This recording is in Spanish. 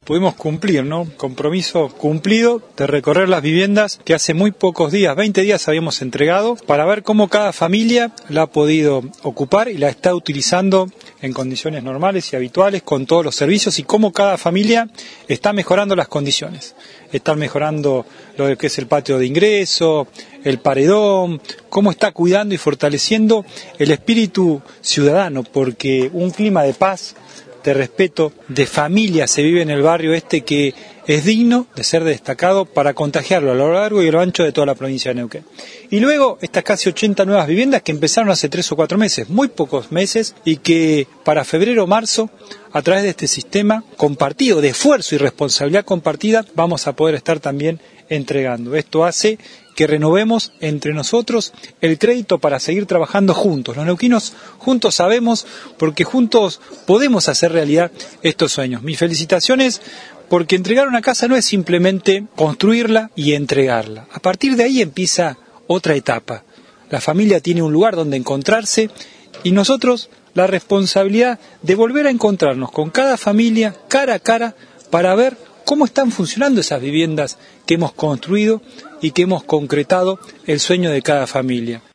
pudimos cumplir, ¿no? Compromiso cumplido de recorrer las viviendas que hace muy pocos días, 20 días habíamos entregado, para ver cómo cada familia la ha podido ocupar y la está utilizando en condiciones normales y habituales con todos los servicios y cómo cada familia está mejorando las condiciones. Están mejorando lo que es el patio de ingreso, el paredón, cómo está cuidando y fortaleciendo el espíritu ciudadano, porque un clima de paz, de respeto, de familia se vive en el barrio este que es digno de ser destacado para contagiarlo a lo largo y a lo ancho de toda la provincia de Neuquén. Y luego estas casi 80 nuevas viviendas que empezaron hace 3 o 4 meses, muy pocos meses, y que para febrero o marzo, a través de este sistema compartido, de esfuerzo y responsabilidad compartida, vamos a poder estar también entregando. Esto hace que renovemos entre nosotros el crédito para seguir trabajando juntos. Los neuquinos juntos sabemos, porque juntos podemos hacer realidad estos sueños. Mis felicitaciones, porque entregar una casa no es simplemente construirla y entregarla. A partir de ahí empieza otra etapa. La familia tiene un lugar donde encontrarse y nosotros la responsabilidad de volver a encontrarnos con cada familia cara a cara para ver cómo están funcionando esas viviendas que hemos construido y que hemos concretado el sueño de cada familia.